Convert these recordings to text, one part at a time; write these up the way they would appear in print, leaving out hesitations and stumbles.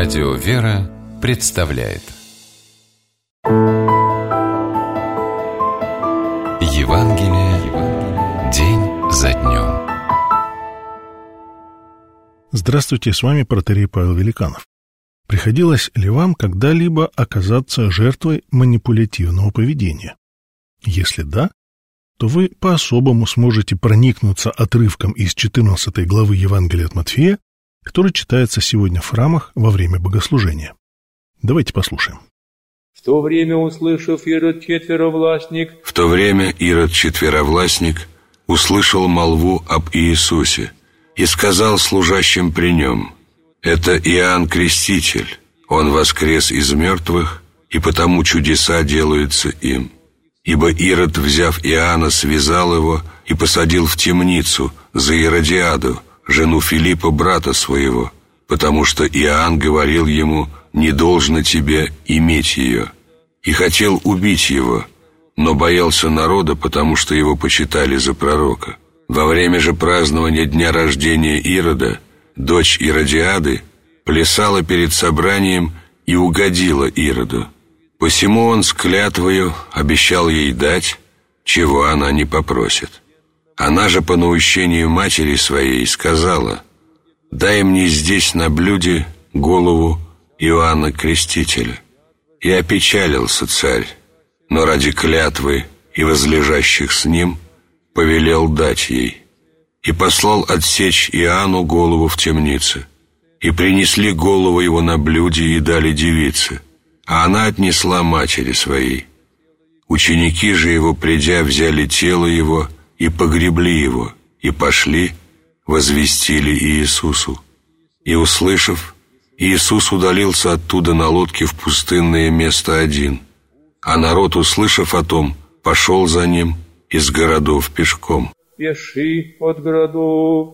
Радио «Вера» представляет Евангелие день за днем. Здравствуйте, с вами протоиерей Павел Великанов. Приходилось ли вам когда-либо оказаться жертвой манипулятивного поведения? Если да, то вы по-особому сможете проникнуться отрывком из 14 главы Евангелия от Матфея, который читается сегодня в храмах во время богослужения. Давайте послушаем. В то время Ирод Четверовластник услышал молву об Иисусе и сказал служащим при нем: «Это Иоанн Креститель, он воскрес из мертвых, и потому чудеса делаются им. Ибо Ирод, взяв Иоанна, связал его и посадил в темницу за Иродиаду, жену Филиппа, брата своего, потому что Иоанн говорил ему: не должно тебе иметь ее, и хотел убить его, но боялся народа, потому что его почитали за пророка. Во время же празднования дня рождения Ирода дочь Иродиады плясала перед собранием и угодила Ироду. Посему он с клятвою обещал ей дать, чего она не попросит. Она же по наущению матери своей сказала: дай мне здесь на блюде голову Иоанна Крестителя. И опечалился царь, но ради клятвы и возлежащих с ним повелел дать ей. И послал отсечь Иоанну голову в темнице. И принесли голову его на блюде и дали девице, а она отнесла матери своей. Ученики же его, придя, взяли тело его и погребли его, и пошли, возвестили Иисусу. И, услышав, Иисус удалился оттуда на лодке в пустынное место один, а народ, услышав о том, пошел за ним из городов пешком. Пеши от городов.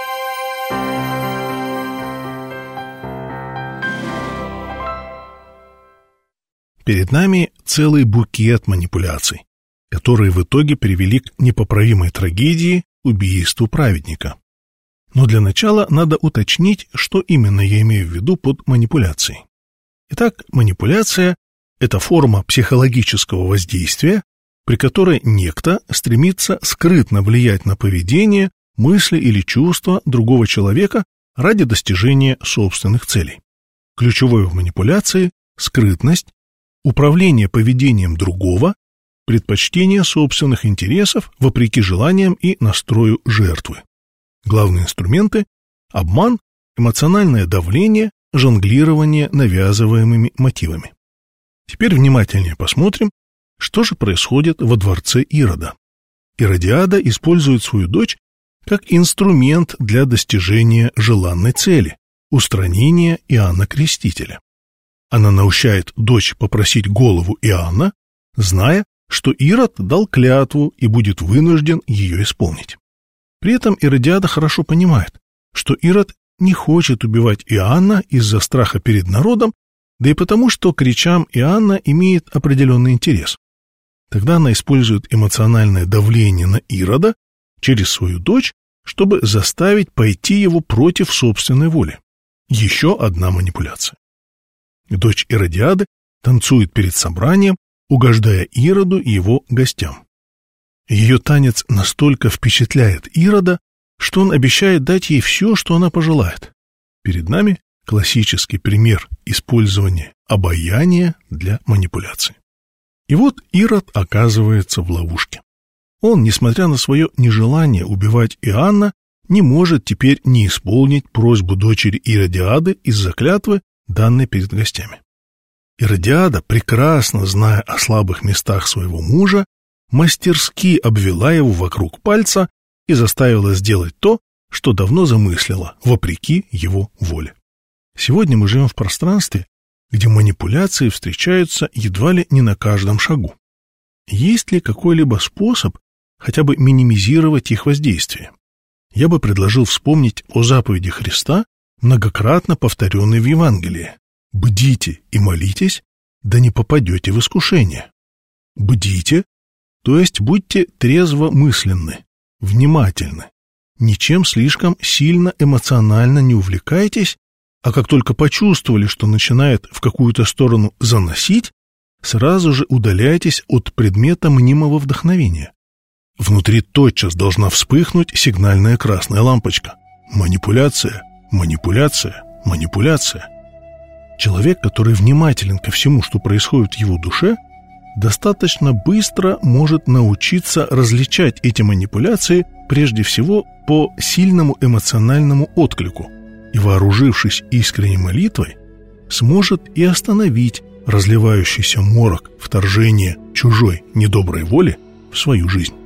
Перед нами целый букет манипуляций, которые в итоге привели к непоправимой трагедии — убийству праведника. Но для начала надо уточнить, что именно я имею в виду под манипуляцией. Итак, манипуляция — это форма психологического воздействия, при которой некто стремится скрытно влиять на поведение, мысли или чувства другого человека ради достижения собственных целей. Ключевое в манипуляции — скрытность, управление поведением другого, предпочтение собственных интересов вопреки желаниям и настрою жертвы. Главные инструменты – обман, эмоциональное давление, жонглирование навязываемыми мотивами. Теперь внимательнее посмотрим, что же происходит во дворце Ирода. Иродиада использует свою дочь как инструмент для достижения желанной цели – устранения Иоанна Крестителя. Она наущает дочь попросить голову Иоанна, зная, что Ирод дал клятву и будет вынужден ее исполнить. При этом Иродиада хорошо понимает, что Ирод не хочет убивать Иоанна из-за страха перед народом, да и потому, что к речам Иоанна имеет определенный интерес. Тогда она использует эмоциональное давление на Ирода через свою дочь, чтобы заставить пойти его против собственной воли. Еще одна манипуляция. Дочь Иродиады танцует перед собранием, угождая Ироду и его гостям. Ее танец настолько впечатляет Ирода, что он обещает дать ей все, что она пожелает. Перед нами классический пример использования обаяния для манипуляции. И вот Ирод оказывается в ловушке. Он, несмотря на свое нежелание убивать Иоанна, не может теперь не исполнить просьбу дочери Иродиады из-за клятвы, данной перед гостями. Иродиада, прекрасно зная о слабых местах своего мужа, мастерски обвела его вокруг пальца и заставила сделать то, что давно замыслила, вопреки его воле. Сегодня мы живем в пространстве, где манипуляции встречаются едва ли не на каждом шагу. Есть ли какой-либо способ хотя бы минимизировать их воздействие? Я бы предложил вспомнить о заповеди Христа, многократно повторенной в Евангелии: «Бдите и молитесь, да не попадете в искушение». Бдите, то есть будьте трезвомысленны, внимательны, ничем слишком сильно эмоционально не увлекайтесь А как только почувствовали, что начинает в какую-то сторону заносить, сразу же удаляйтесь от предмета мнимого вдохновения. Внутри тотчас должна вспыхнуть сигнальная красная лампочка. Манипуляция, манипуляция, манипуляция. Человек, который внимателен ко всему, что происходит в его душе, достаточно быстро может научиться различать эти манипуляции прежде всего по сильному эмоциональному отклику и, вооружившись искренней молитвой, сможет и остановить разливающийся морок вторжения чужой недоброй воли в свою жизнь.